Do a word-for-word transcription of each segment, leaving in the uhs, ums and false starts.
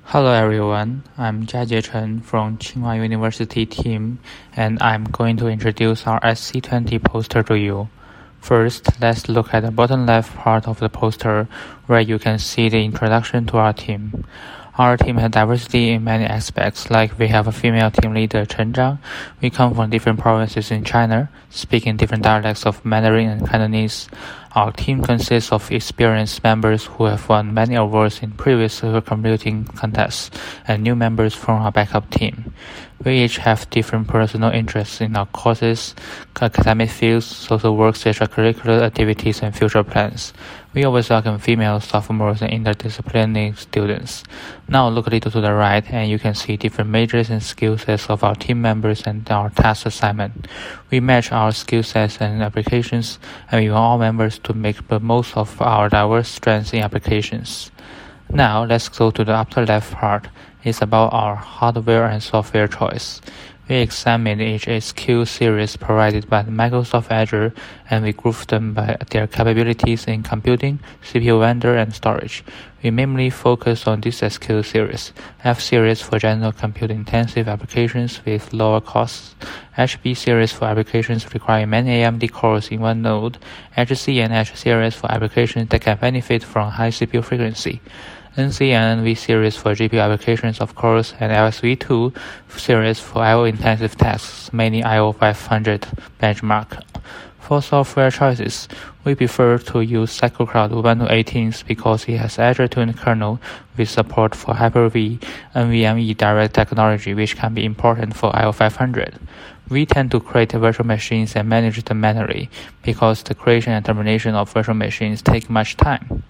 Hello everyone, I'm Jiajie Chen from Tsinghua University team, and I'm going to introduce our S C twenty poster to you. First, let's look at the bottom left part of the poster, where you can see the introduction to our team. Our team has diversity in many aspects, like we have a female team leader, Chen Zhang. We come from different provinces in China, speaking different dialects of Mandarin and Cantonese. Our team consists of experienced members who have won many awards in previous supercomputing contests, and new members from our backup team. We each have different personal interests in our courses, academic fields, social work, extracurricular activities, and future plans. We always welcome female sophomores and interdisciplinary students. Now look a little to the right, and you can see different majors and skill sets of our team members and our task assignment. We match our skill sets and applications, and we want all members to make the most of our diverse strengths in applications. Now let's go to the upper left part. It's about our hardware and software choice. We examined each S Q series provided by Microsoft Azure, and we grouped them by their capabilities in computing, C P U vendor, and storage. We mainly focus on this S Q series, F series for general compute-intensive applications with lower costs, H B series for applications requiring many A M D cores in one node, H C and H series for applications that can benefit from high C P U frequency, N C and N V series for G P U applications, of course, and L S V two series for I O-intensive tasks, mainly I O five hundred benchmark. For software choices, we prefer to use CycleCloud Ubuntu eighteen because it has Azure-tuned kernel with support for Hyper-V NVMe direct technology, which can be important for I O five hundred. We tend to create virtual machines and manage them manually because the creation and termination of virtual machines take much time.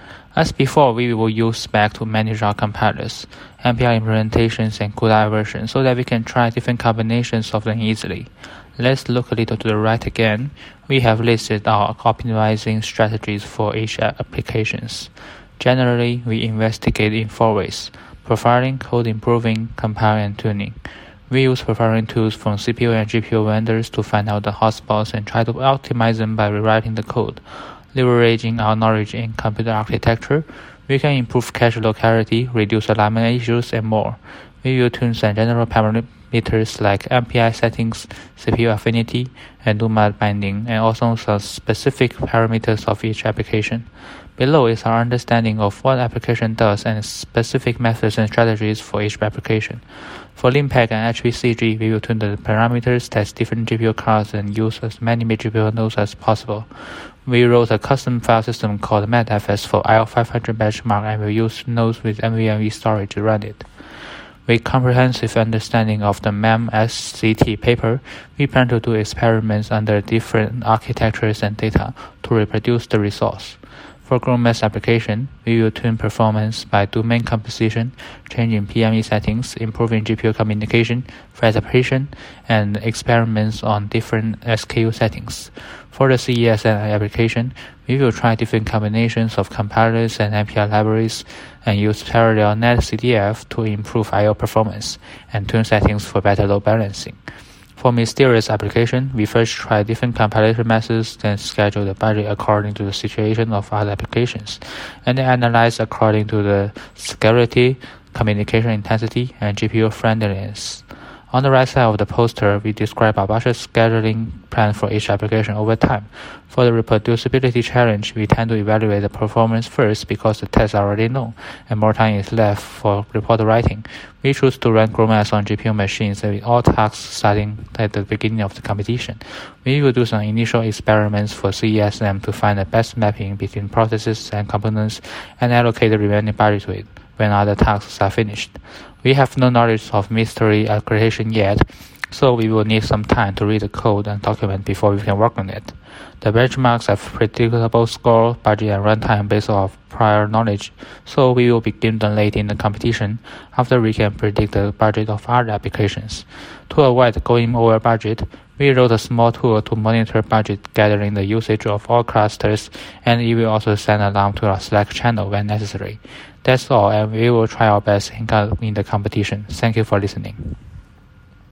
As before, we will use Spec to manage our compilers, M P I implementations, and CUDA versions so that we can try different combinations of them easily. Let's look a little to the right again. We have listed our optimizing strategies for each applications. Generally, we investigate in four ways: profiling, code improving, compiling, and tuning. We use profiling tools from C P U and G P U vendors to find out the hotspots and try to optimize them by rewriting the code. Leveraging our knowledge in computer architecture, we can improve cache locality, reduce alignment issues, and more. We will tune some general parameters like M P I settings, C P U affinity, and NUMA binding, and also some specific parameters of each application. Below is our understanding of what application does and specific methods and strategies for each application. For LINPACK and H V C G, we will tune the parameters, test different G P U cards, and use as many G P U nodes as possible. We wrote a custom file system called MadFS for I O five hundred benchmark, and will use nodes with NVMe storage to run it. With comprehensive understanding of the M E M S C T paper, we plan to do experiments under different architectures and data to reproduce the results. For GROMASS application, we will tune performance by domain composition, changing P M E settings, improving G P U communication, thread separation, and experiments on different S K U settings. For the C E S N application, we will try different combinations of compilers and M P I libraries and use parallel netcdf to improve I O performance and tune settings for better load balancing. For mysterious application, we first try different compilation methods, then schedule the budget according to the situation of other applications, and then analyze according to the security, communication intensity, and G P U friendliness. On the right side of the poster, we describe our budget scheduling plan for each application over time. For the reproducibility challenge, we tend to evaluate the performance first because the tests are already known, and more time is left for report writing. We choose to run GROMASS on G P U machines with all tasks starting at the beginning of the competition. We will do some initial experiments for C E S M to find the best mapping between processes and components and allocate the remaining budget to it when other tasks are finished. We have no knowledge of mystery accreditation yet, so we will need some time to read the code and document before we can work on it. The benchmarks have predictable score, budget, and runtime based off prior knowledge, so we will begin them late in the competition after we can predict the budget of other applications. To avoid going over budget, we wrote a small tool to monitor budget, gathering the usage of all clusters, and it will also send alarm to our Slack channel when necessary. That's all, and we will try our best in the competition. Thank you for listening.